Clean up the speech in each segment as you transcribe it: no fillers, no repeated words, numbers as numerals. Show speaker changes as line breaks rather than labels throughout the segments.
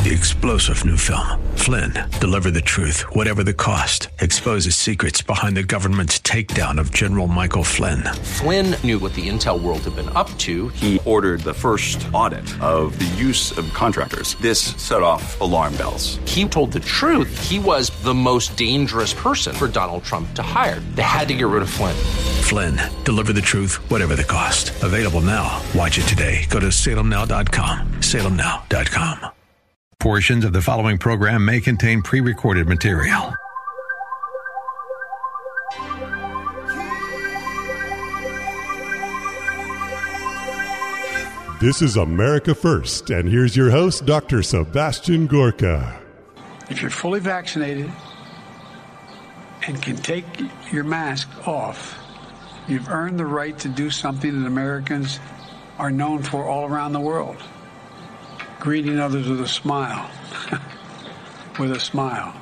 The explosive new film, Flynn, deliver the truth, whatever the cost, exposes secrets behind the government's takedown of General Michael Flynn.
Flynn knew what the intel world had been up to.
He ordered the first audit of the use of contractors. This set off alarm bells.
He told the truth. He was the most dangerous person for Donald Trump to hire. They had to get rid of Flynn.
Flynn, deliver the truth, whatever the cost. Available now. Watch it today. Go to salemnow.com. salemnow.com. Portions of the following program may contain pre-recorded material.
This is America First, and here's your host, Dr. Sebastian Gorka.
If you're fully vaccinated and can take your mask off, you've earned the right to do something that Americans are known for all around the world. Greeting others with a smile. With a smile.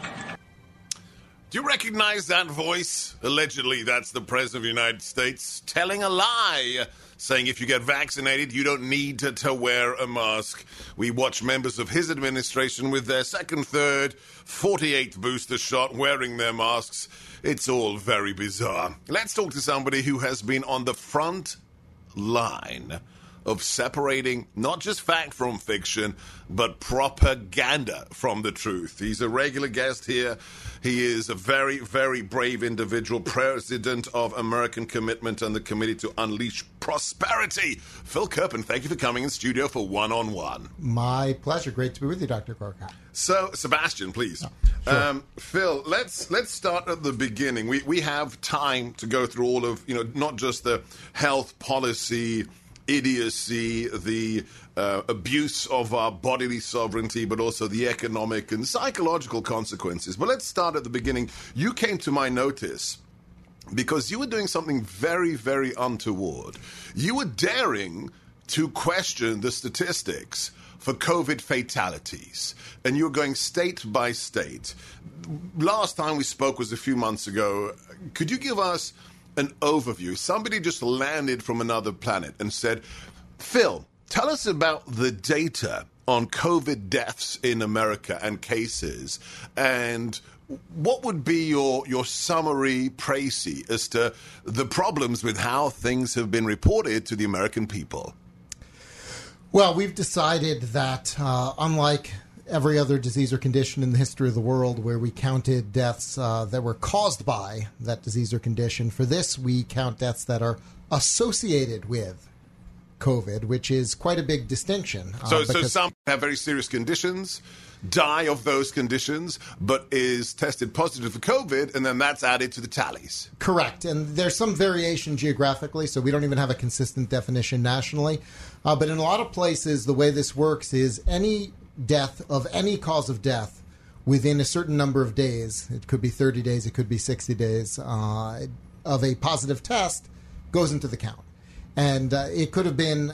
Do you recognize that voice? Allegedly, that's the President of the United States telling a lie, saying if you get vaccinated, you don't need to wear a mask. We watch members of his administration with their second, third, 48th booster shot wearing their masks. It's all very bizarre. Let's talk to somebody who has been on the front line of separating not just fact from fiction, but propaganda from the truth. He's a regular guest here. He is a very, very brave individual, president of American Commitment and the Committee to Unleash Prosperity. Phil Kerpen, thank you for coming in studio for One-on-One.
My pleasure. Great to be with you, Dr. Gorka.
So, Sebastian, please.
Sure.
Phil, let's start at the beginning. We have time to go through all of, not just the health policy idiocy, the abuse of our bodily sovereignty, but also the economic and psychological consequences. But let's start at the beginning. You came to my notice because you were doing something very, very untoward. You were daring to question the statistics for COVID fatalities, and you were going state by state. Last time we spoke was a few months ago. Could you give us an overview? Somebody just landed from another planet and said, Phil, tell us about the data on COVID deaths in America and cases, and what would be your summary précis as to the problems with how things have been reported to the American people?
Well, we've decided that unlike every other disease or condition in the history of the world where we counted deaths that were caused by that disease or condition, for this we count deaths that are associated with COVID, which is quite a big distinction.
So some have very serious conditions, die of those conditions, but is tested positive for COVID, and then that's added to the tallies.
Correct. And there's some variation geographically, so we don't even have a consistent definition nationally. But in a lot of places, the way this works is any death of any cause of death within a certain number of days, it could be 30 days, it could be 60 days, of a positive test goes into the count. And it could have been,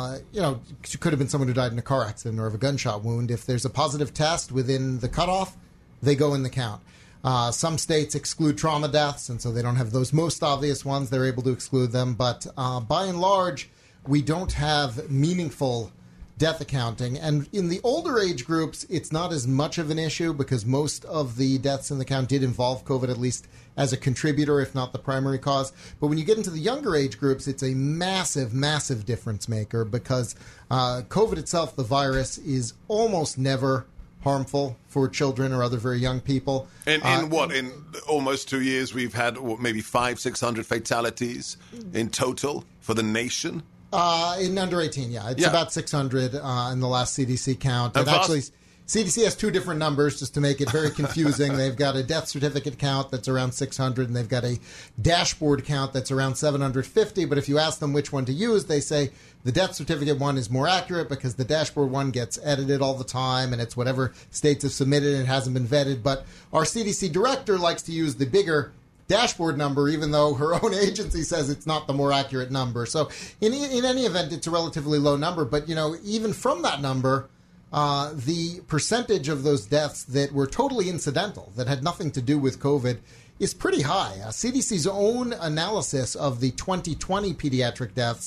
it could have been someone who died in a car accident or of a gunshot wound. If there's a positive test within the cutoff, they go in the count. Some states exclude trauma deaths, and so they don't have those most obvious ones. They're able to exclude them. But by and large, we don't have meaningful death accounting. And in the older age groups, it's not as much of an issue because most of the deaths in the count did involve COVID, at least as a contributor, if not the primary cause. But when you get into the younger age groups, it's a massive, massive difference maker because COVID itself, the virus, is almost never harmful for children or other very young people.
In almost 2 years, we've had maybe 500-600 fatalities in total for the nation?
In under 18, yeah. It's about 600 in the last CDC count. And actually, CDC has two different numbers just to make it very confusing. They've got a death certificate count that's around 600, and they've got a dashboard count that's around 750. But if you ask them which one to use, they say the death certificate one is more accurate because the dashboard one gets edited all the time, and it's whatever states have submitted and it hasn't been vetted. But our CDC director likes to use the bigger dashboard number, even though her own agency says it's not the more accurate number. So in any event, it's a relatively low number. But, even from that number, the percentage of those deaths that were totally incidental, that had nothing to do with COVID, is pretty high. CDC's own analysis of the 2020 pediatric deaths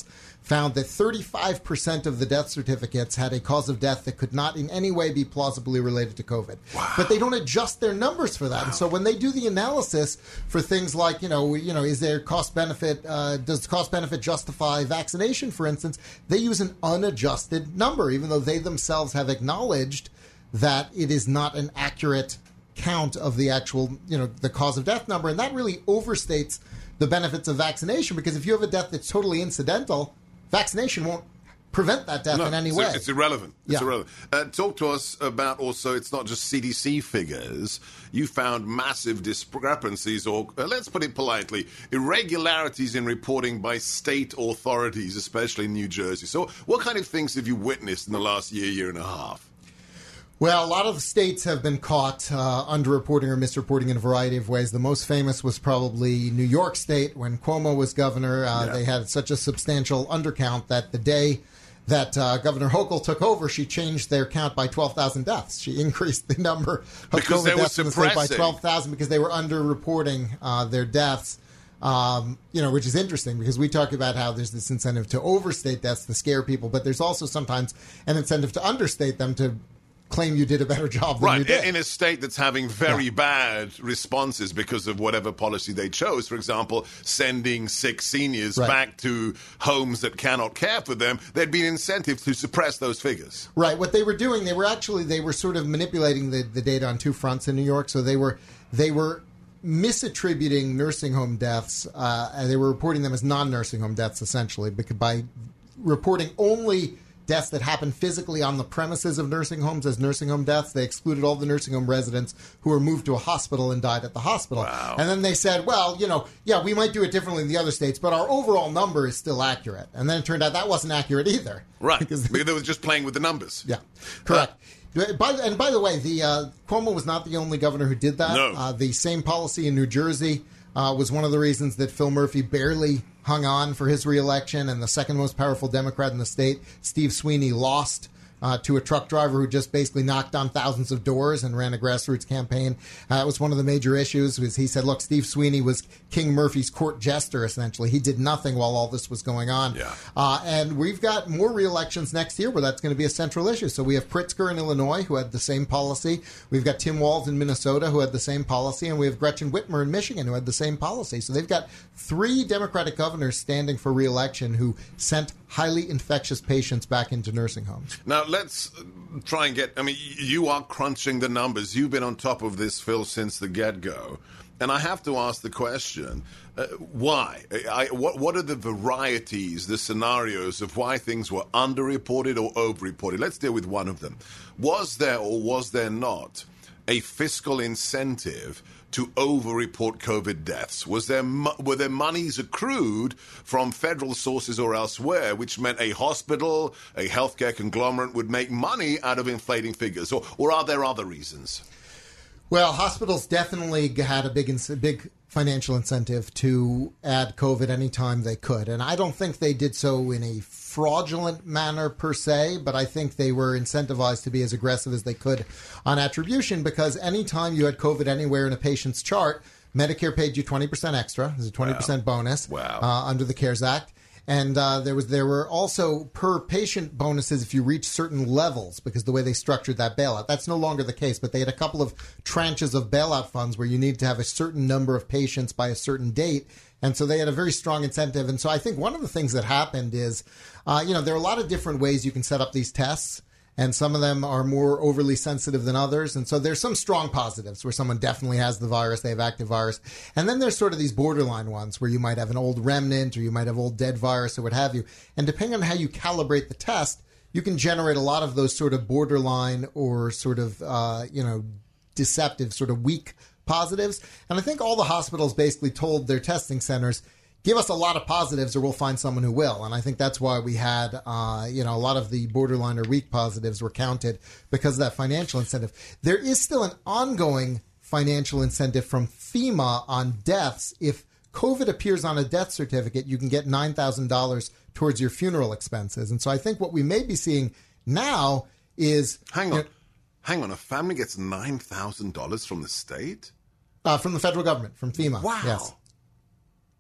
found that 35% of the death certificates had a cause of death that could not in any way be plausibly related to COVID.
Wow.
But they don't adjust their numbers for that. Wow. And so when they do the analysis for things like, is there cost benefit, does cost benefit justify vaccination, for instance, they use an unadjusted number, even though they themselves have acknowledged that it is not an accurate count of the actual, the cause of death number. And that really overstates the benefits of vaccination, because if you have a death that's totally incidental, vaccination won't prevent that death in any way.
It's irrelevant. It's irrelevant. Talk to us about also, it's not just CDC figures. You found massive discrepancies, or let's put it politely, irregularities in reporting by state authorities, especially in New Jersey. So what kind of things have you witnessed in the last year and a half?
Well, a lot of the states have been caught underreporting or misreporting in a variety of ways. The most famous was probably New York State. When Cuomo was governor, they had such a substantial undercount that the day that Governor Hochul took over, she changed their count by 12,000 deaths. She increased the number of COVID deaths in the state by 12,000 because they were underreporting their deaths. Which is interesting because we talk about how there's this incentive to overstate deaths to scare people, but there's also sometimes an incentive to understate them to claim you did a better job than you did.
In a state that's having very bad responses because of whatever policy they chose, for example, sending sick seniors back to homes that cannot care for them, there'd be an incentive to suppress those figures. Right.
What they were doing, they were sort of manipulating the data on two fronts in New York. So they were misattributing nursing home deaths, and they were reporting them as non-nursing home deaths, essentially, because by reporting only deaths that happened physically on the premises of nursing homes as nursing home deaths. They excluded all the nursing home residents who were moved to a hospital and died at the hospital.
Wow.
And then they said, well, we might do it differently in the other states, but our overall number is still accurate. And then it turned out that wasn't accurate either.
Right, because they were just playing with the numbers.
Yeah, correct. By the way, Cuomo was not the only governor who did that.
No.
The same policy in New Jersey was one of the reasons that Phil Murphy barely hung on for his reelection, and the second most powerful Democrat in the state, Steve Sweeney, lost to a truck driver who just basically knocked on thousands of doors and ran a grassroots campaign. It was one of the major issues. He said, look, Steve Sweeney was King Murphy's court jester, essentially. He did nothing while all this was going on.
Yeah.
And we've got more re-elections next year where that's going to be a central issue. So we have Pritzker in Illinois, who had the same policy. We've got Tim Walz in Minnesota, who had the same policy. And we have Gretchen Whitmer in Michigan, who had the same policy. So they've got 3 Democratic governors standing for re-election who sent highly infectious patients back into nursing homes.
Now, let's try and you are crunching the numbers. You've been on top of this, Phil, since the get-go. And I have to ask the question, why? What are the varieties, the scenarios of why things were underreported or overreported? Let's deal with one of them. Was there or was there not a fiscal incentive to over-report COVID deaths? Were there monies accrued from federal sources or elsewhere, which meant a hospital, a healthcare conglomerate would make money out of inflating figures? Or are there other reasons?
Well, hospitals definitely had a big financial incentive to add COVID anytime they could. And I don't think they did so in a fraudulent manner per se, but I think they were incentivized to be as aggressive as they could on attribution, because anytime you had COVID anywhere in a patient's chart, Medicare paid you 20% extra. There's a 20% bonus under the CARES Act. And there were also per patient bonuses if you reach certain levels, because the way they structured that bailout. That's no longer the case, but they had a couple of tranches of bailout funds where you need to have a certain number of patients by a certain date. And so they had a very strong incentive. And so I think one of the things that happened is, there are a lot of different ways you can set up these tests. And some of them are more overly sensitive than others. And so there's some strong positives where someone definitely has the virus, they have active virus. And then there's sort of these borderline ones where you might have an old remnant or you might have old dead virus or what have you. And depending on how you calibrate the test, you can generate a lot of those sort of borderline or sort of, deceptive, sort of weak positives. And I think all the hospitals basically told their testing centers, give us a lot of positives or we'll find someone who will. And I think that's why we had, a lot of the borderline or weak positives were counted because of that financial incentive. There is still an ongoing financial incentive from FEMA on deaths. If COVID appears on a death certificate, you can get $9,000 towards your funeral expenses. And so I think what we may be seeing now is...
Hang on. A family gets $9,000 from the state?
From the federal government, from FEMA.
Wow.
Yes.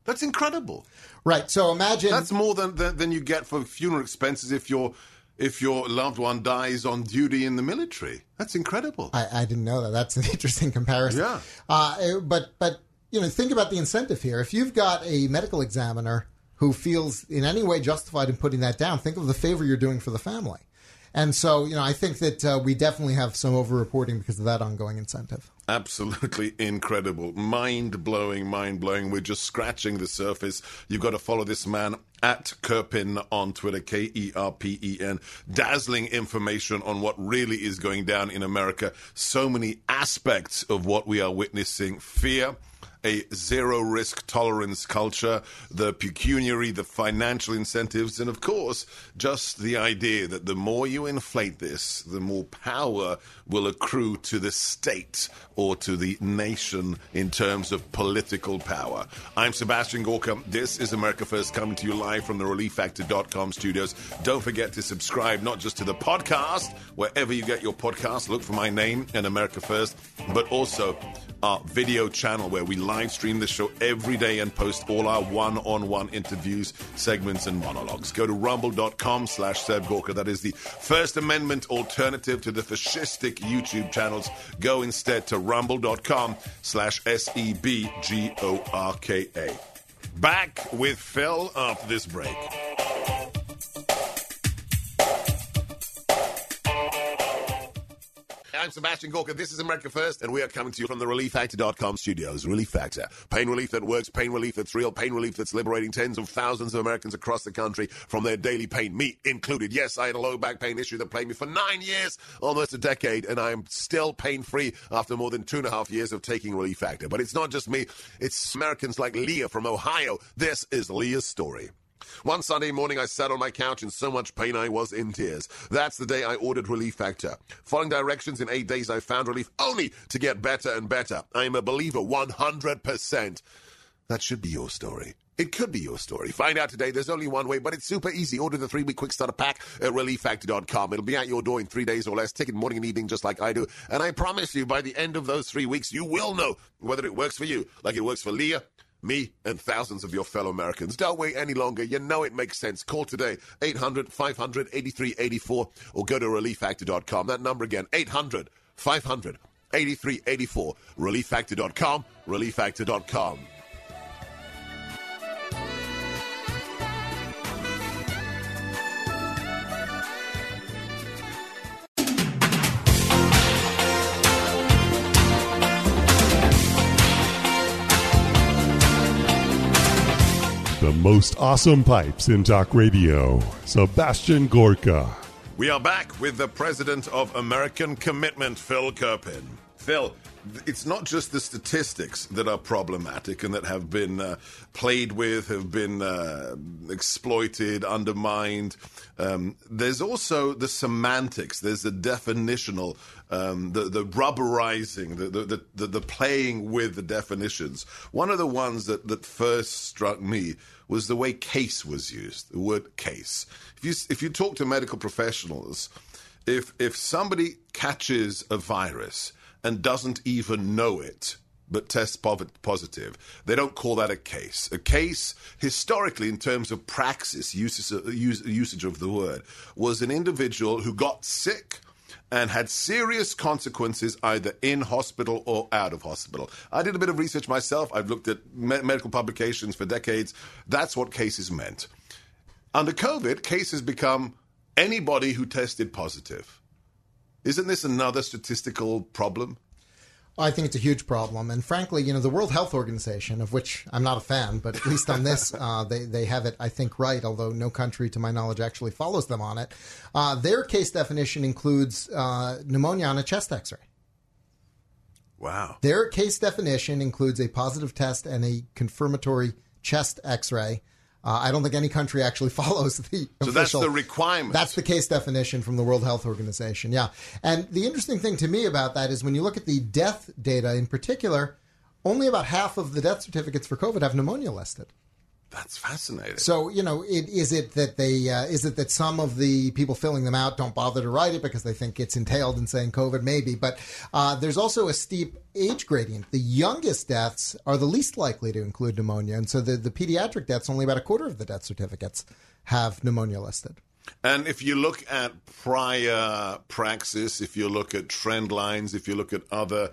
That's incredible.
Right. So imagine
that's more than you get for funeral expenses if your loved one dies on duty in the military. That's incredible.
I didn't know that. That's an interesting comparison.
Yeah.
But think about the incentive here. If you've got a medical examiner who feels in any way justified in putting that down, think of the favor you're doing for the family. And so, I think that we definitely have some over-reporting because of that ongoing incentive.
Absolutely incredible. Mind-blowing. We're just scratching the surface. You've got to follow this man at Kerpen on Twitter, Kerpen. Dazzling information on what really is going down in America. So many aspects of what we are witnessing. Fear, a zero-risk tolerance culture, the pecuniary, the financial incentives, and, of course, just the idea that the more you inflate this, the more power will accrue to the state or to the nation in terms of political power. I'm Sebastian Gorka. This is America First, coming to you live from the ReliefFactor.com studios. Don't forget to subscribe not just to the podcast, wherever you get your podcast, look for my name and America First, but also our video channel where we live stream the show every day and post all our one-on-one interviews, segments, and monologues. Go to rumble.com/Seb Gorka. That is the First Amendment alternative to the fascistic YouTube channels. Go instead to rumble.com/SEBGORKA. Back with Phil after this break. I'm Sebastian Gorka. This is America First, and we are coming to you from the ReliefFactor.com studios. Relief Factor. Pain relief that works, pain relief that's real, pain relief that's liberating tens of thousands of Americans across the country from their daily pain, me included. Yes, I had a low back pain issue that plagued me for 9 years, almost a decade, and I am still pain-free after more than 2.5 years of taking Relief Factor. But it's not just me. It's Americans like Leah from Ohio. This is Leah's story. One Sunday morning, I sat on my couch in so much pain I was in tears. That's the day I ordered Relief Factor. Following directions, in 8 days, I found relief only to get better and better. I am a believer 100%. That should be your story. It could be your story. Find out today. There's only one way, but it's super easy. Order the 3-week quick starter pack at ReliefFactor.com. It'll be at your door in 3 days or less. Take it morning and evening just like I do. And I promise you, by the end of those 3 weeks, you will know whether it works for you like it works for Leah, me, and thousands of your fellow Americans. Don't wait any longer. You know it makes sense. Call today, 800-500-8384, or go to ReliefFactor.com. That number again, 800-500-8384. ReliefFactor.com, ReliefFactor.com.
The most awesome pipes in talk radio, Sebastian Gorka.
We are back with the president of American Commitment, Phil Kerpen. Phil, it's not just the statistics that are problematic and that have been played with, have been exploited, undermined. There's also the semantics. There's the definitional, the rubberizing, the playing with the definitions. One of the ones that first struck me was the way case was used, the word case. If you talk to medical professionals, if somebody catches a virus and doesn't even know it, but tests positive, they don't call that a case. A case, historically, in terms of praxis, usage of the word, was an individual who got sick and had serious consequences either in hospital or out of hospital. I did a bit of research myself. I've looked at medical publications for decades. That's what cases meant. Under COVID, cases become anybody who tested positive. Isn't this another statistical problem?
I think it's a huge problem. And frankly, the World Health Organization, of which I'm not a fan, but at least on this, they have it, I think, right, although no country, to my knowledge, actually follows them on it. Their case definition includes pneumonia on a chest x-ray.
Wow. Their
case definition includes a positive test and a confirmatory chest x-ray. I don't think any country actually follows the official. So
that's the requirement.
That's the case definition from the World Health Organization, yeah. And the interesting thing to me about that is when you look at the death data in particular, only about half of the death certificates for COVID have pneumonia listed.
That's fascinating.
So, is it that some of the people filling them out don't bother to write it because they think it's entailed in saying COVID? Maybe. But there's also a steep age gradient. The youngest deaths are the least likely to include pneumonia. And so the pediatric deaths, only about a quarter of the death certificates have pneumonia listed.
And if you look at prior praxis, if you look at trend lines, if you look at other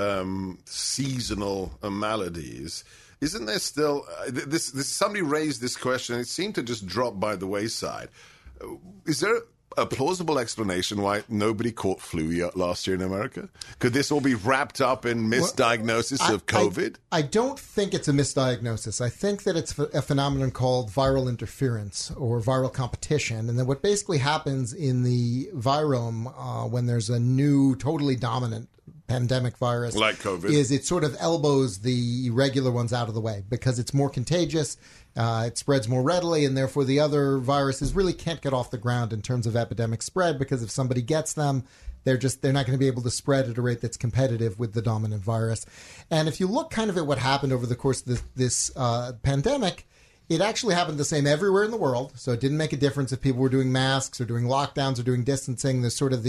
seasonal maladies, isn't there still this? Somebody raised this question, and it seemed to just drop by the wayside. Is there a plausible explanation why nobody caught flu last year in America? Could this all be wrapped up in misdiagnosis of COVID?
I don't think it's a misdiagnosis. I think that it's a phenomenon called viral interference or viral competition. And then what basically happens in the virome when there's a new, totally dominant pandemic virus
like COVID
is it sort of elbows the regular ones out of the way because it's more contagious, it spreads more readily, and therefore the other viruses really can't get off the ground in terms of epidemic spread because if somebody gets them, they're not going to be able to spread at a rate that's competitive with the dominant virus. And if you look kind of at what happened over the course of this pandemic, it actually happened the same everywhere in the world, so it didn't make a difference if people were doing masks or doing lockdowns or doing distancing. There's sort of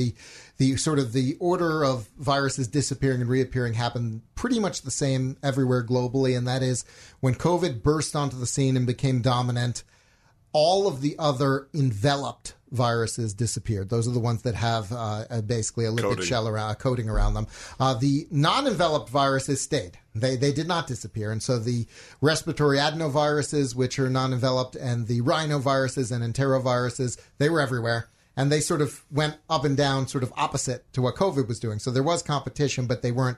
the order of viruses disappearing and reappearing happened pretty much the same everywhere globally, and that is when COVID burst onto the scene and became dominant, all of the other enveloped viruses disappeared. Those are the ones that have basically a lipid shell coating around them. The non-enveloped viruses stayed. They did not disappear. And so the respiratory adenoviruses, which are non-enveloped, and the rhinoviruses and enteroviruses, they were everywhere. And they sort of went up and down sort of opposite to what COVID was doing. So there was competition, but they were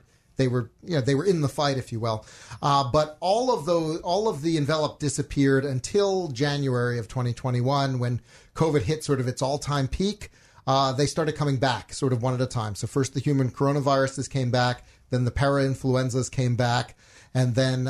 in the fight, if you will. But all of the enveloped disappeared until January of 2021 when COVID hit sort of its all-time peak. They started coming back sort of one at a time. So first the human coronaviruses came back, then the para-influenzas came back, and then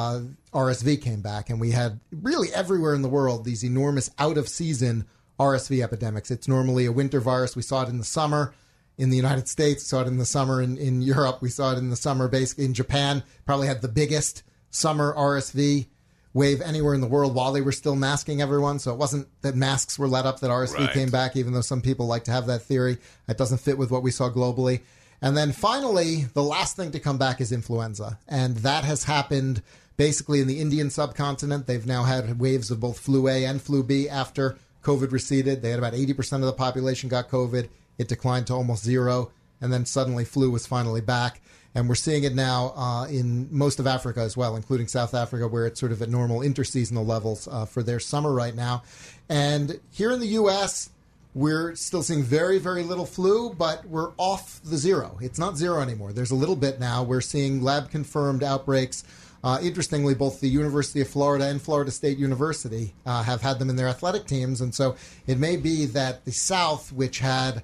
RSV came back. And we had really everywhere in the world these enormous out-of-season RSV epidemics. It's normally a winter virus. We saw it in the summer. In the United States, saw it in the summer. In Europe, we saw it in the summer. Basically, in Japan, probably had the biggest summer RSV wave anywhere in the world while they were still masking everyone. So it wasn't that masks were let up that RSV came back, even though some people like to have that theory. That doesn't fit with what we saw globally. And then finally, the last thing to come back is influenza. And that has happened basically in the Indian subcontinent. They've now had waves of both flu A and flu B after COVID receded. They had about 80% of the population got COVID. It declined to almost zero, and then suddenly flu was finally back. And we're seeing it now in most of Africa as well, including South Africa, where it's sort of at normal interseasonal levels for their summer right now. And here in the U.S., we're still seeing very, very little flu, but we're off the zero. It's not zero anymore. There's a little bit now. We're seeing lab-confirmed outbreaks. Interestingly, both the University of Florida and Florida State University have had them in their athletic teams. And so it may be that the South, which had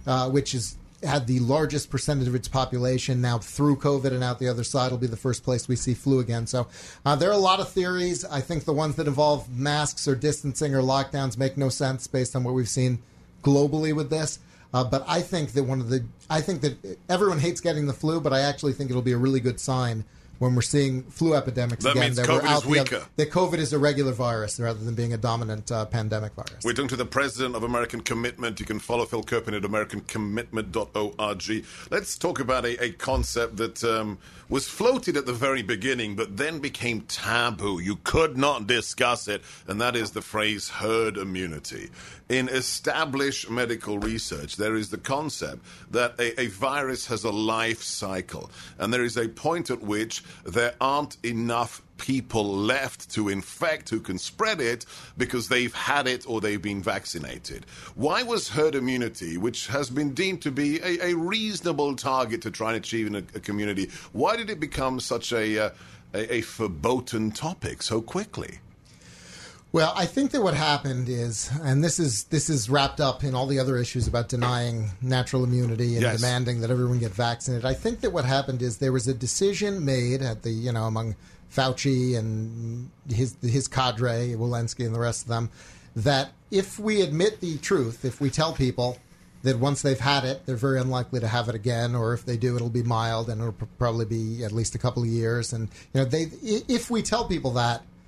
the largest percentage of its population now through COVID and out the other side, will be the first place we see flu again. So there are a lot of theories. I think the ones that involve masks or distancing or lockdowns make no sense based on what we've seen globally with this. But I think that everyone hates getting the flu, but I actually think it'll be a really good sign when we're seeing flu epidemics
that
again,
means COVID is weaker.
That COVID is a regular virus rather than being a dominant pandemic virus.
We're talking to the president of American Commitment. You can follow Phil Kirpin at AmericanCommitment.org. Let's talk about a concept that was floated at the very beginning, but then became taboo. You could not discuss it, and that is the phrase herd immunity. In established medical research, there is the concept that a virus has a life cycle, and there is a point at which there aren't enough people left to infect who can spread it because they've had it or they've been vaccinated. Why was herd immunity, which has been deemed to be a reasonable target to try and achieve in a community, why did it become such a verboten topic so quickly?
Well, I think that what happened is, and this is wrapped up in all the other issues about denying natural immunity and demanding that everyone get vaccinated. I think that what happened is there was a decision made at the, among Fauci and his cadre, Walensky and the rest of them, that if we admit the truth, if we tell people that once they've had it, they're very unlikely to have it again, or if they do, it'll be mild and it'll probably be at least a couple of years. And if we tell people that,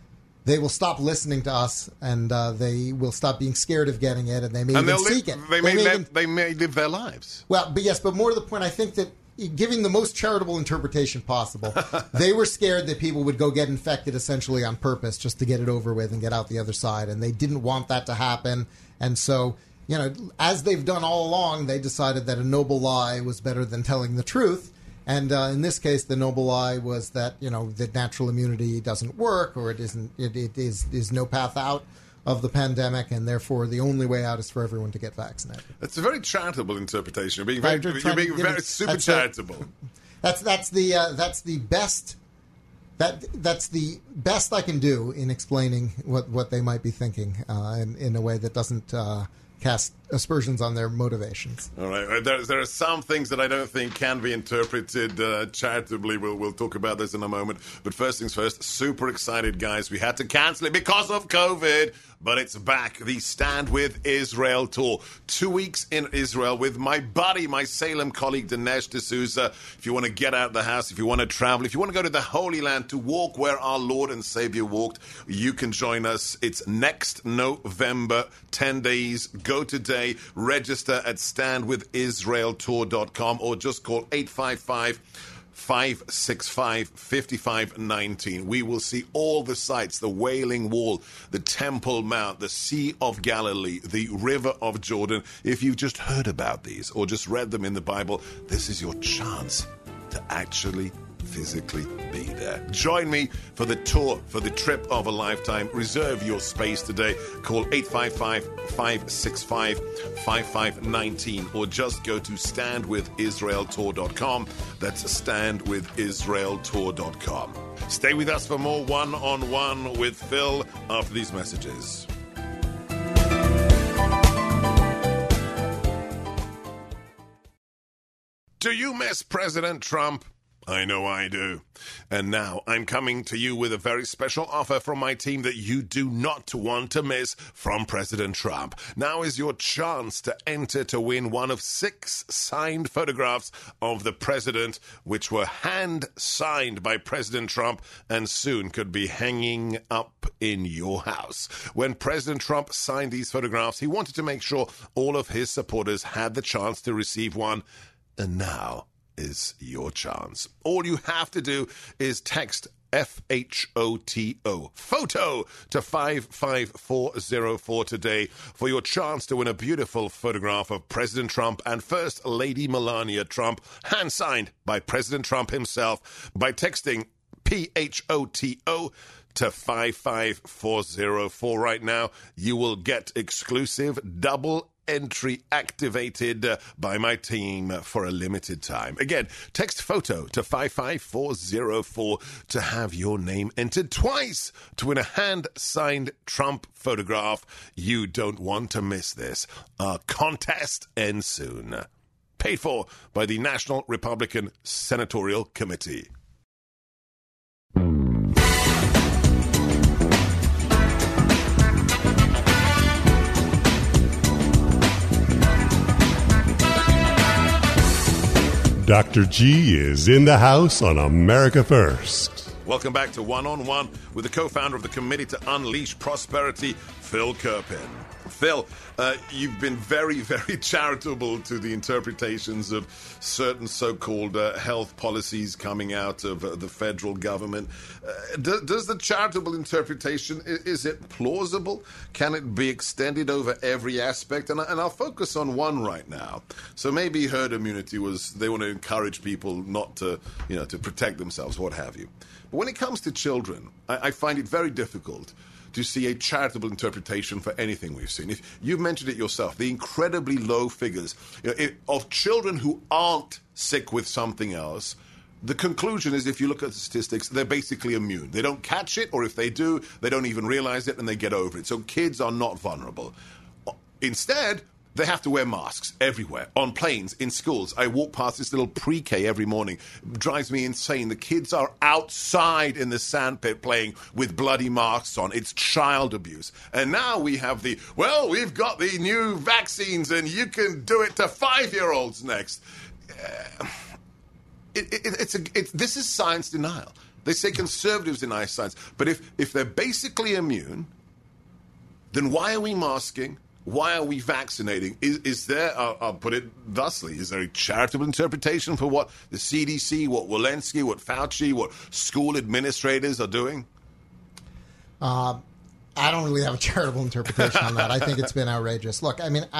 they will stop listening to us, and they will stop being scared of getting it, and they may even seek it.
They may live their lives.
Well, but more to the point, I think that giving the most charitable interpretation possible, they were scared that people would go get infected essentially on purpose just to get it over with and get out the other side, and they didn't want that to happen. And so, as they've done all along, they decided that a noble lie was better than telling the truth. And in this case, the noble lie was that that natural immunity doesn't work, or it isn't. It is no path out of the pandemic, and therefore the only way out is for everyone to get vaccinated.
That's a very charitable interpretation. You're being very super charitable.
That's the best. That's the best I can do in explaining what they might be thinking in a way that doesn't cast aspersions on their motivations.
All right. There are some things that I don't think can be interpreted charitably. We'll talk about this in a moment. But first things first, super excited, guys. We had to cancel it because of COVID, but it's back. The Stand With Israel tour. 2 weeks in Israel with my buddy, my Salem colleague, Dinesh D'Souza. If you want to get out of the house, if you want to travel, if you want to go to the Holy Land to walk where our Lord and Savior walked, you can join us. It's next November, 10 days. Go today. Register at standwithisraeltour.com or just call 855-565-5519. We will see all the sights, the Wailing Wall, the Temple Mount, the Sea of Galilee, the River of Jordan. If you've just heard about these or just read them in the Bible, this is your chance to actually physically be there. Join me for the tour, for the trip of a lifetime. Reserve your space today. Call 855-565-5519 or just go to standwithisraeltour.com. That's standwithisraeltour.com. Stay with us for more one-on-one with Phil after these messages. Do you miss President Trump? I know I do. And now I'm coming to you with a very special offer from my team that you do not want to miss from President Trump. Now is your chance to enter to win one of 6 signed photographs of the president, which were hand-signed by President Trump and soon could be hanging up in your house. When President Trump signed these photographs, he wanted to make sure all of his supporters had the chance to receive one. And now is your chance. All you have to do is text FHOTO, photo, to 55404 today for your chance to win a beautiful photograph of President Trump and First Lady Melania Trump, hand-signed by President Trump himself, by texting PHOTO to 55404 right now. You will get exclusive double entry activated by my team for a limited time. Again, text photo to 55404 to have your name entered twice to win a hand-signed Trump photograph. You don't want to miss this. Our contest ends soon. Paid for by the National Republican Senatorial Committee.
Dr. G is in the house on America First.
Welcome back to One-on-One with the co-founder of the Committee to Unleash Prosperity, Phil Kerpen. Phil, you've been very, very charitable to the interpretations of certain so-called health policies coming out of the federal government. Does the charitable interpretation, is it plausible? Can it be extended over every aspect? And I'll focus on one right now. So maybe herd immunity they want to encourage people not to, to protect themselves, what have you. But when it comes to children, I find it very difficult to see a charitable interpretation for anything we've seen. If you've mentioned it yourself, the incredibly low figures of children who aren't sick with something else. The conclusion is, if you look at the statistics, they're basically immune. They don't catch it, or if they do, they don't even realize it and they get over it. So kids are not vulnerable. Instead, they have to wear masks everywhere, on planes, in schools. I walk past this little pre-K every morning. It drives me insane. The kids are outside in the sandpit playing with bloody masks on. It's child abuse. And now we have we've got the new vaccines and you can do it to 5-year-olds next. This is science denial. They say conservatives deny science. But if they're basically immune, then why are we masking? Why are we vaccinating? Is there, I'll put it thusly, is there a charitable interpretation for what the CDC, what Walensky, what Fauci, what school administrators are doing?
I don't really have a charitable interpretation on that. I think it's been outrageous. Look, I mean,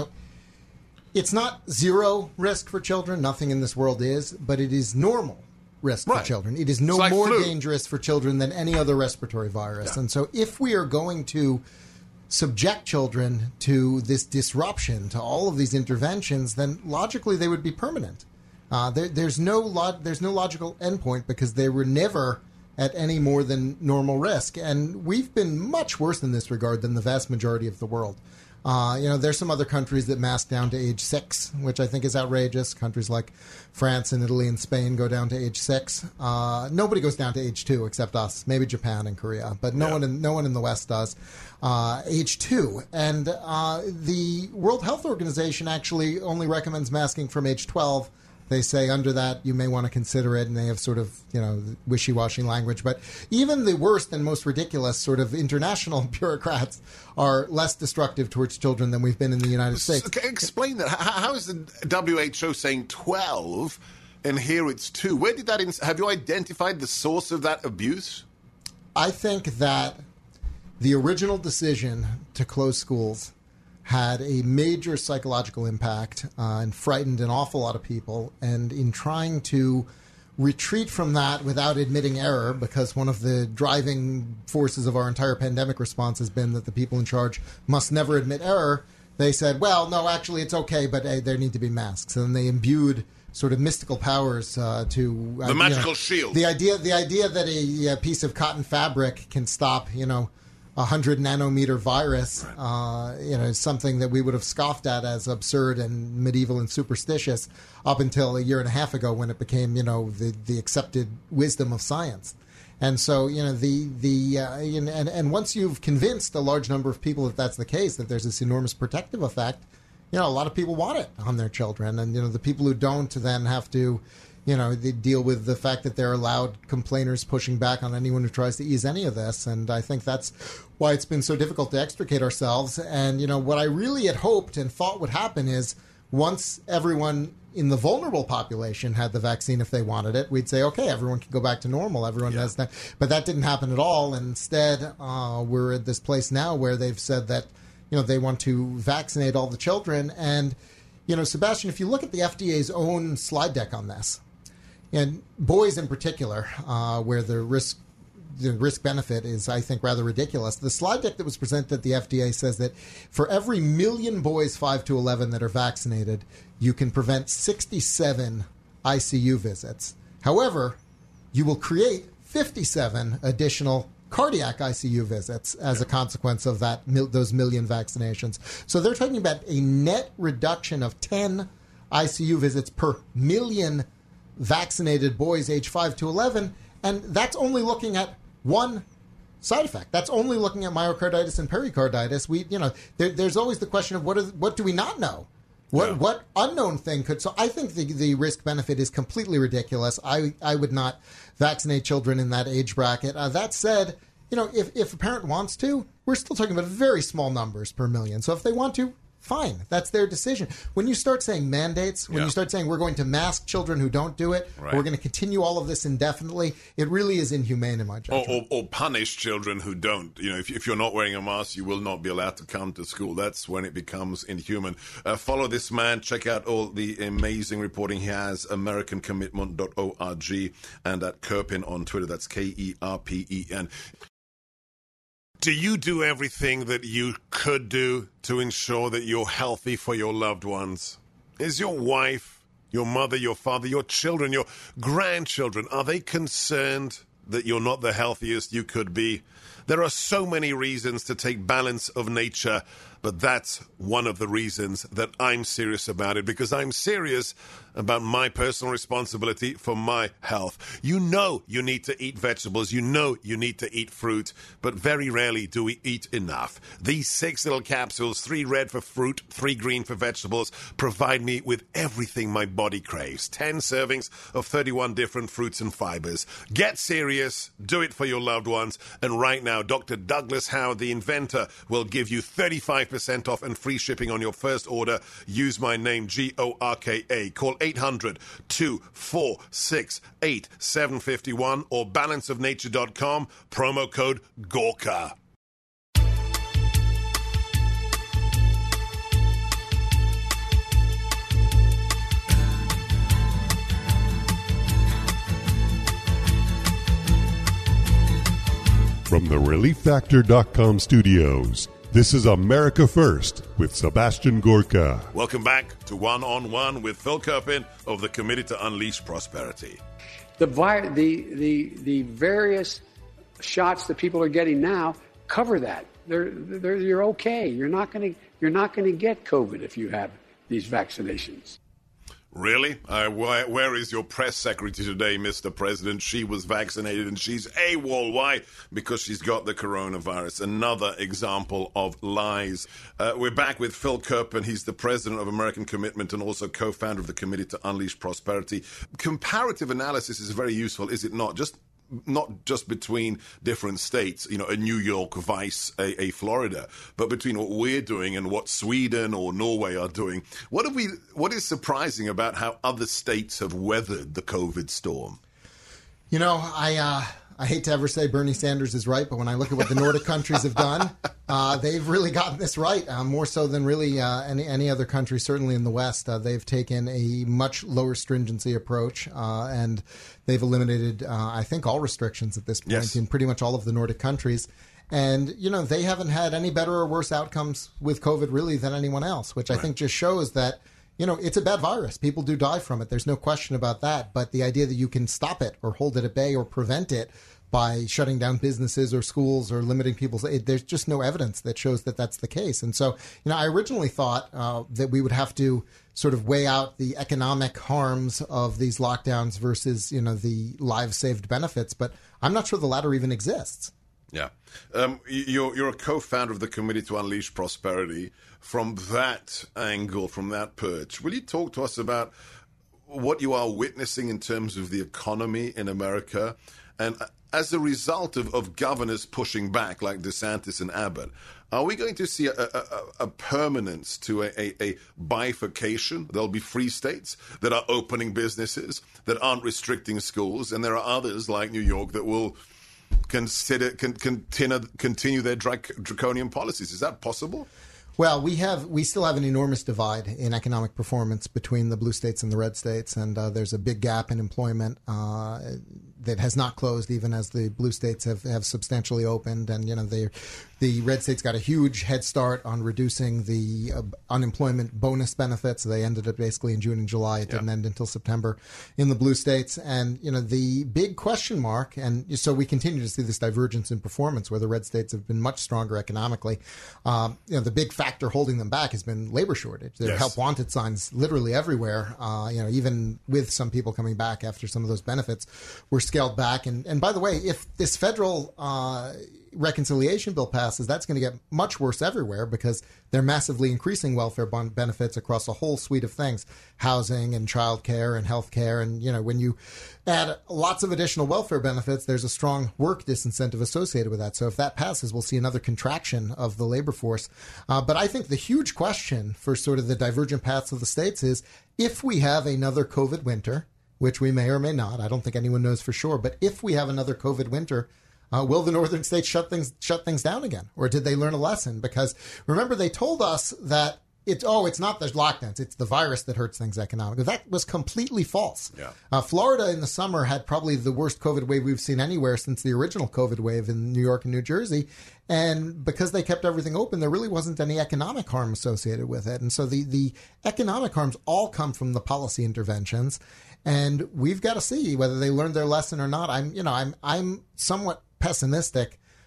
it's not zero risk for children. Nothing in this world is, but it is normal risk for children. It is no more dangerous for children than any other respiratory virus. Yeah. And so if we are going to subject children to this disruption, to all of these interventions, then logically they would be permanent. There's no logical endpoint because they were never at any more than normal risk. And we've been much worse in this regard than the vast majority of the world. There's some other countries that mask down to age 6, which I think is outrageous. Countries like France and Italy and Spain go down to age 6. Nobody goes down to age 2 except us, maybe Japan and Korea, but no one in the West does. Age 2. And the World Health Organization actually only recommends masking from age 12. They say under that you may want to consider it, and they have sort of, wishy-washy language. But even the worst and most ridiculous sort of international bureaucrats are less destructive towards children than we've been in the United States.
Explain that. How is the WHO saying 12 and here it's 2? Where did that have you identified the source of that abuse?
I think that the original decision to close schools had a major psychological impact and frightened an awful lot of people. And in trying to retreat from that without admitting error, because one of the driving forces of our entire pandemic response has been that the people in charge must never admit error, they said, well, no, actually it's okay, but there need to be masks. And they imbued sort of mystical powers to...
the magical shield.
The idea that a piece of cotton fabric can stop, 100 nanometer virus, is something that we would have scoffed at as absurd and medieval and superstitious up until a year and a half ago when it became, the accepted wisdom of science. And so, and once you've convinced a large number of people that that's the case, that there's this enormous protective effect, a lot of people want it on their children. And, the people who don't then have to... they deal with the fact that there are loud complainers pushing back on anyone who tries to ease any of this. And I think that's why it's been so difficult to extricate ourselves. And, what I really had hoped and thought would happen is once everyone in the vulnerable population had the vaccine, if they wanted it, we'd say, okay, everyone can go back to normal. Everyone has that. But that didn't happen at all. And instead, we're at this place now where they've said that, they want to vaccinate all the children. And, Sebastian, if you look at the FDA's own slide deck on this, and boys in particular, where the risk benefit is, I think, rather ridiculous. The slide deck that was presented at the FDA says that for every million boys 5 to 11 that are vaccinated, you can prevent 67 ICU visits. However, you will create 57 additional cardiac ICU visits as a consequence of those million vaccinations. So they're talking about a net reduction of 10 ICU visits per million vaccinated boys age 5 to 11, and that's only looking at one side effect. That's only looking at myocarditis and pericarditis. There's always the question of what do we not know? What unknown thing could... So I think the risk benefit is completely ridiculous. I would not vaccinate children in that age bracket. That said, if a parent wants to, we're still talking about very small numbers per million. So if they want to, fine. That's their decision. When you start saying mandates, when you start saying we're going to mask children who don't do it, we're going to continue all of this indefinitely, it really is inhumane in my judgment.
Or punish children who don't. If you're not wearing a mask, you will not be allowed to come to school. That's when it becomes inhuman. Follow this man. Check out all the amazing reporting he has. AmericanCommitment.org and at Kerpen on Twitter. That's KERPEN. Do you do everything that you could do to ensure that you're healthy for your loved ones? Is your wife, your mother, your father, your children, your grandchildren, are they concerned that you're not the healthiest you could be? There are so many reasons to take balance of nature, but that's one of the reasons that I'm serious about it, because I'm serious about my personal responsibility for my health. You know you need to eat vegetables. You know you need to eat fruit, but very rarely do we eat enough. These 6 little capsules, 3 red for fruit, 3 green for vegetables, provide me with everything my body craves. 10 servings of 31 different fruits and fibers. Get serious. Do it for your loved ones. And right now, Dr. Douglas Howe, the inventor, will give you 35% off and free shipping on your first order. Use my name, GORKA. Call 800-246-8751 or balanceofnature.com, promo code GORKA.
From the ReliefFactor.com studios, this is America First with Sebastian Gorka.
Welcome back to One on One with Phil Kerpin of the Committee to Unleash Prosperity.
The various shots that people are getting now cover that. You're okay. You're not going to get COVID if you have these vaccinations.
Really? Where is your press secretary today, Mr. President? She was vaccinated and she's AWOL. Why? Because she's got the coronavirus. Another example of lies. We're back with Phil Kerpin. He's the president of American Commitment and also co-founder of the Committee to Unleash Prosperity. Comparative analysis is very useful, is it not? Not just between different states, you know, a New York vice a Florida, but between what we're doing and what Sweden or Norway are doing. What is surprising about how other states have weathered the COVID storm?
You know, I hate to ever say Bernie Sanders is right, but when I look at what the Nordic countries have done, they've really gotten this right, more so than really any other country, certainly in the West. They've taken a much lower stringency approach, and they've eliminated, I think, all restrictions at this point in pretty much all of the Nordic countries. And, you know, they haven't had any better or worse outcomes with COVID really than anyone else, which I think just shows that, you know, it's a bad virus. People do die from it. There's no question about that. But the idea that you can stop it or hold it at bay or prevent it by shutting down businesses or schools or limiting people's aid, there's just no evidence that shows that that's the case. And so, you know, I originally thought that we would have to sort of weigh out the economic harms of these lockdowns versus, you know, the lives saved benefits. But I'm not sure the latter even exists.
Yeah. You're a co-founder of the Committee to Unleash Prosperity. From that angle, from that perch, will you talk to us about what you are witnessing in terms of the economy in America? And as a result of governors pushing back like DeSantis and Abbott, are we going to see a permanence to a bifurcation? There'll be free states that are opening businesses, that aren't restricting schools, and there are others like New York that will continue their draconian policies. Is that possible?
Well, we still have an enormous divide in economic performance between the blue states and the red states, and there's a big gap in employment that has not closed even as the blue states have substantially opened. And, you know, the red states got a huge head start on reducing the unemployment bonus benefits. They ended it basically in June and July. It didn't end until September in the blue states. And, you know, the big question mark, and so we continue to see this divergence in performance where the red states have been much stronger economically. You know, the big factor holding them back has been labor shortage. There are help wanted signs literally everywhere. You know, even with some people coming back after some of those benefits were scaled back. And by the way, if this federal reconciliation bill passes, that's going to get much worse everywhere because they're massively increasing welfare benefits across a whole suite of things, housing and childcare and healthcare. And, you know, when you add lots of additional welfare benefits, there's a strong work disincentive associated with that. So if that passes, we'll see another contraction of the labor force. But I think the huge question for sort of the divergent paths of the states is if we have another COVID winter, which we may or may not, I don't think anyone knows for sure, but if we have another COVID winter, will the northern states shut things down again? Or did they learn a lesson? Because remember, they told us that it's not the lockdowns, it's the virus that hurts things economically. That was completely false. Yeah. Florida in the summer had probably the worst COVID wave we've seen anywhere since the original COVID wave in New York and New Jersey. And because they kept everything open, there really wasn't any economic harm associated with it. And so the economic harms all come from the policy interventions. And we've got to see whether they learned their lesson or not. I'm somewhat pessimistic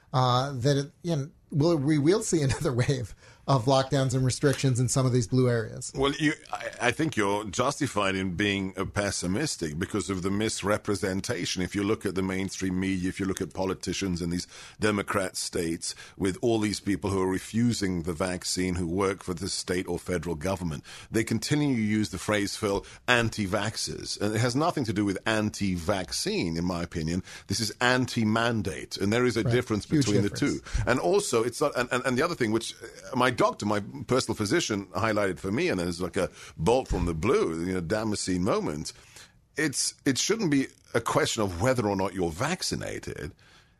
we will see another wave of lockdowns and restrictions in some of these blue areas.
Well, I think you're justified in being pessimistic because of the misrepresentation. If you look at the mainstream media, if you look at politicians in these Democrat states with all these people who are refusing the vaccine, who work for the state or federal government, they continue to use the phrase, Phil, anti-vaxxers. And it has nothing to do with anti-vaccine, in my opinion. This is anti-mandate. And there is a difference between the two. And also, it's not, and the other thing, which my doctor, my personal physician, highlighted for me, and it's like a bolt from the blue, Damascene moment. It shouldn't be a question of whether or not you're vaccinated.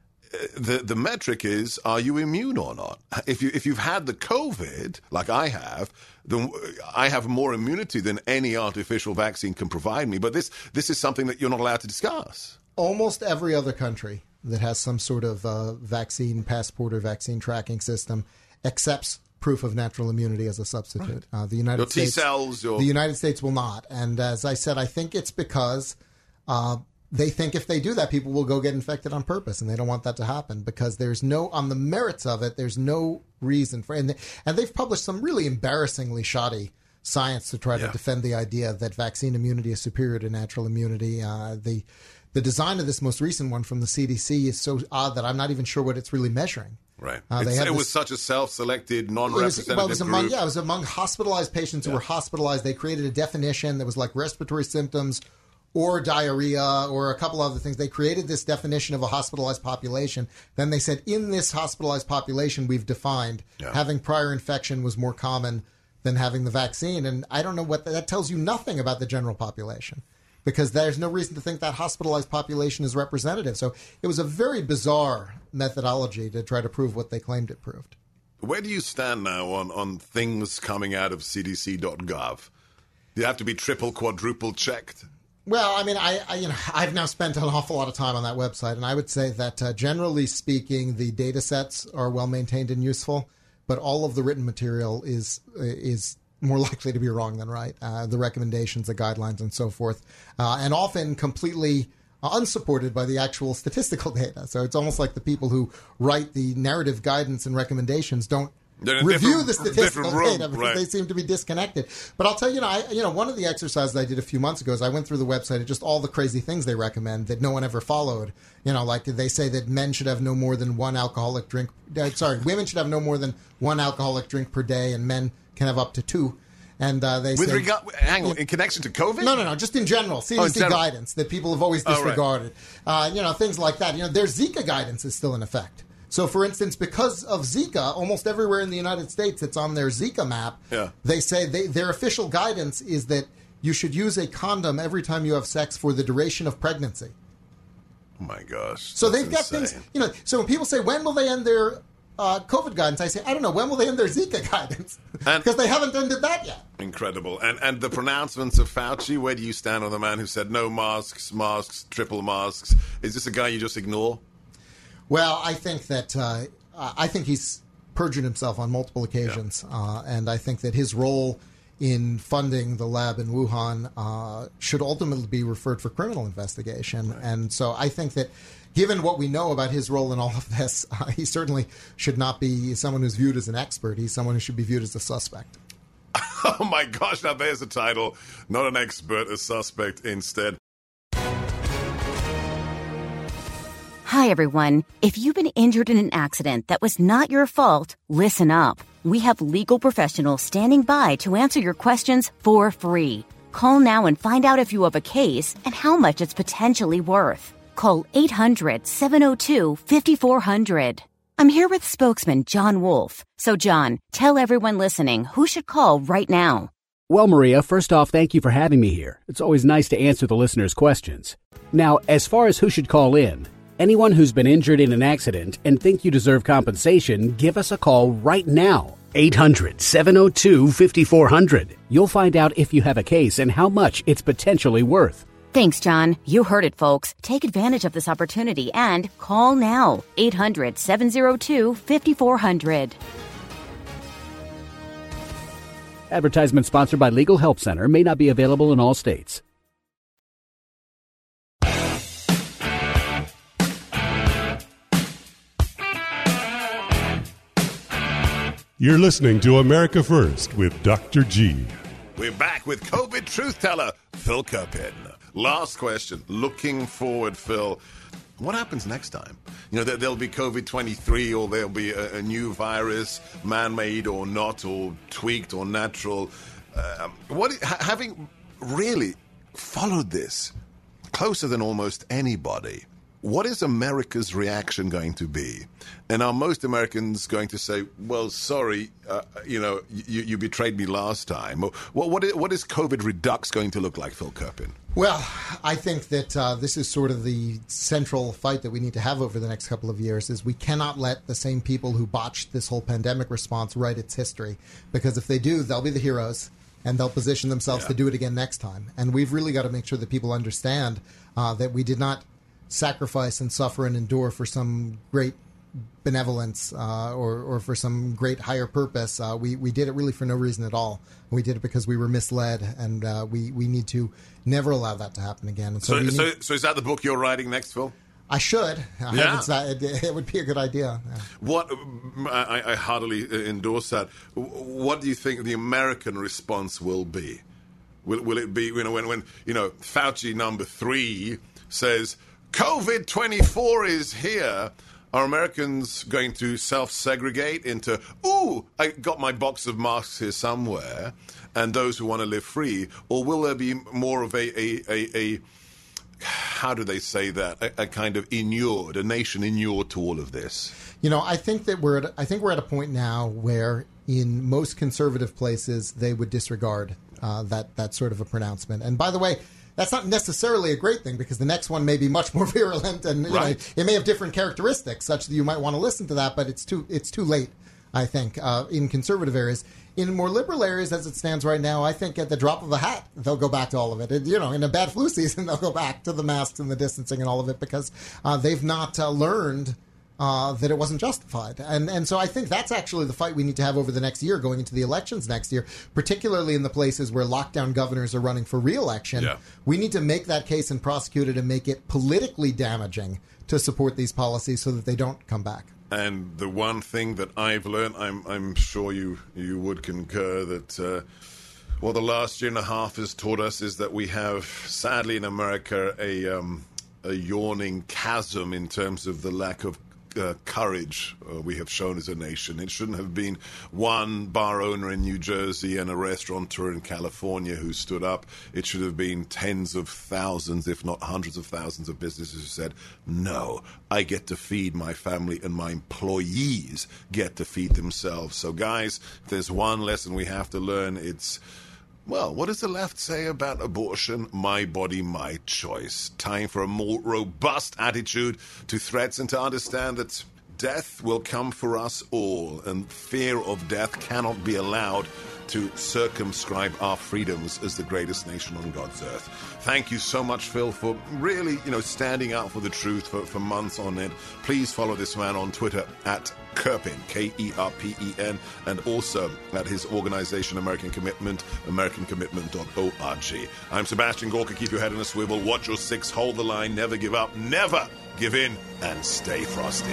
The metric is, are you immune or not? If you've had the COVID, like I have, then I have more immunity than any artificial vaccine can provide me. But this is something that you're not allowed to discuss.
Almost every other country that has some sort of vaccine passport or vaccine tracking system accepts proof of natural immunity as a substitute.
Right.
The United States,
T-cells,
the United States will not. And as I said, I think it's because they think if they do that, people will go get infected on purpose, and they don't want that to happen because there's no, on the merits of it, there's no reason for it. And they've published some really embarrassingly shoddy science to try to defend the idea that vaccine immunity is superior to natural immunity. The design of this most recent one from the CDC is so odd that I'm not even sure what it's really measuring.
Right. It was such a self-selected, non-representative group.
It was among hospitalized patients who were hospitalized. They created a definition that was like respiratory symptoms or diarrhea or a couple other things. They created this definition of a hospitalized population. Then they said, in this hospitalized population, we've defined having prior infection was more common than having the vaccine. And I don't know what that tells you nothing about the general population, because there's no reason to think that hospitalized population is representative. So it was a very bizarre methodology to try to prove what they claimed it proved.
Where do you stand now on things coming out of cdc.gov? Do you have to be triple, quadruple checked?
Well, I mean, I've now spent an awful lot of time on that website, and I would say that generally speaking, the data sets are well maintained and useful, but all of the written material is more likely to be wrong than right. The recommendations, the guidelines, and so forth, and often completely unsupported by the actual statistical data. So it's almost like the people who write the narrative guidance and recommendations don't review the statistical data because they seem to be disconnected. But I'll tell you, one of the exercises I did a few months ago is I went through the website and just all the crazy things they recommend that no one ever followed. Like they say that men should have no more than one alcoholic drink. Women should have no more than one alcoholic drink per day, and men can have up to two. And they say,
hang on, in connection to COVID?
No, just in general, CDC guidance that people have always disregarded. Things like that. Their Zika guidance is still in effect. So, for instance, because of Zika, almost everywhere in the United States, it's on their Zika map. They say their official guidance is that you should use a condom every time you have sex for the duration of pregnancy.
Oh my gosh!
So they've got things. So when people say, when will they end their COVID guidance, I say, I don't know, when will they end their Zika guidance? Because they haven't ended that yet.
Incredible. And the pronouncements of Fauci, where do you stand on the man who said no masks, triple masks? Is this a guy you just ignore?
Well, I think that I think he's perjured himself on multiple occasions, and I think that his role in funding the lab in Wuhan should ultimately be referred for criminal investigation. Right. And so I think that given what we know about his role in all of this, he certainly should not be someone who's viewed as an expert. He's someone who should be viewed as a suspect.
Oh, my gosh. Now, there's a title. Not an expert, a suspect instead.
Hi, everyone. If you've been injured in an accident that was not your fault, listen up. We have legal professionals standing by to answer your questions for free. Call now and find out if you have a case and how much it's potentially worth. Call 800-702-5400. I'm here with spokesman John Wolf. So, John, tell everyone listening who should call right now.
Well, Maria, first off, thank you for having me here. It's always nice to answer the listeners' questions. Now, as far as who should call in, anyone who's been injured in an accident and think you deserve compensation, give us a call right now. 800-702-5400. You'll find out if you have a case and how much it's potentially worth.
Thanks, John. You heard it, folks. Take advantage of this opportunity and call now. 800-702-5400.
Advertisement sponsored by Legal Help Center. May not be available in all states.
You're listening to America First with Dr. G.
We're back with COVID truth teller, Phil Kerpen. Last question. Looking forward, Phil. What happens next time? You know, there'll be COVID-23 or there'll be a new virus, man-made or not, or tweaked or natural. Having really followed this closer than almost anybody, what is America's reaction going to be? And are most Americans going to say, well, sorry, you betrayed me last time? What is COVID Redux going to look like, Phil Kerpen?
Well, I think that this is sort of the central fight that we need to have over the next couple of years, is we cannot let the same people who botched this whole pandemic response write its history. Because if they do, they'll be the heroes, and they'll position themselves to do it again next time. And we've really got to make sure that people understand that we did not sacrifice and suffer and endure for some great benevolence or for some great higher purpose. We did it really for no reason at all. We did it because we were misled, and we need to never allow that to happen again. And so
is that the book you're writing next, Phil?
I should. It would be a good idea. Yeah.
I heartily endorse that. What do you think the American response will be? Will it be, when Fauci number 3 says COVID-24 is here? Are Americans going to self-segregate into, I got my box of masks here somewhere, and those who want to live free? Or will there be more of a how do they say that, a kind of a nation inured to all of this?
I think that we're at a point now where in most conservative places they would disregard that sort of a pronouncement. And by the way, that's not necessarily a great thing, because the next one may be much more virulent, and it may have different characteristics such that you might want to listen to that, but it's too late, I think, in conservative areas. In more liberal areas, as it stands right now, I think at the drop of a hat, they'll go back to all of it. In a bad flu season, they'll go back to the masks and the distancing and all of it, because they've not learned that it wasn't justified. And so I think that's actually the fight we need to have over the next year, going into the elections next year, particularly in the places where lockdown governors are running for re-election. Yeah. We need to make that case and prosecute it and make it politically damaging to support these policies so that they don't come back.
And the one thing that I've learned, I'm sure you would concur, that what the last year and a half has taught us is that we have, sadly in America, a yawning chasm in terms of the lack of courage we have shown as a nation. It shouldn't have been one bar owner in New Jersey and a restaurateur in California who stood up. It should have been tens of thousands, if not hundreds of thousands of businesses who said, no, I get to feed my family and my employees get to feed themselves. So guys, if there's one lesson we have to learn, it's, well, what does the left say about abortion? My body, my choice. Time for a more robust attitude to threats and to understand that death will come for us all, and fear of death cannot be allowed to circumscribe our freedoms as the greatest nation on God's earth. Thank you so much, Phil, for really, standing out for the truth for months on end. Please follow this man on Twitter at Kerpen, Kerpen, and also at his organization, American Commitment, AmericanCommitment.org. I'm Sebastian Gorka. Keep your head in a swivel, watch your six, hold the line, never give up, never give in, and stay frosty.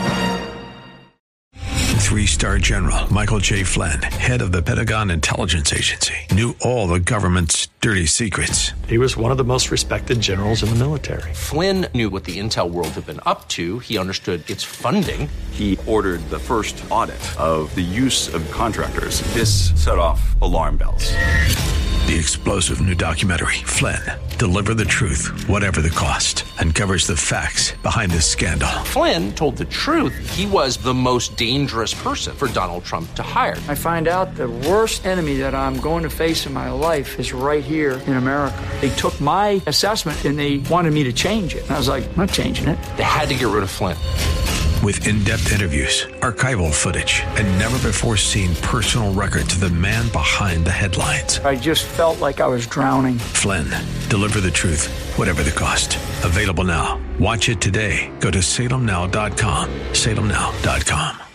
3-star General Michael J. Flynn, head of the Pentagon Intelligence Agency, knew all the government's dirty secrets.
He was one of the most respected generals in the military.
Flynn knew what the intel world had been up to. He understood its funding.
He ordered the first audit of the use of contractors. This set off alarm bells.
The explosive new documentary, Flynn, Deliver the Truth, Whatever the Cost, uncovers the facts behind this scandal.
Flynn told the truth. He was the most dangerous person for Donald Trump to hire.
I find out the worst enemy that I'm going to face in my life is right here in America. They took my assessment and they wanted me to change it. And I was like, I'm not changing it.
They had to get rid of Flynn.
With in-depth interviews, archival footage, and never-before-seen personal records of the man behind the headlines.
I just felt like I was drowning.
Flynn, Deliver the Truth, Whatever the Cost. Available now. Watch it today. Go to salemnow.com. salemnow.com.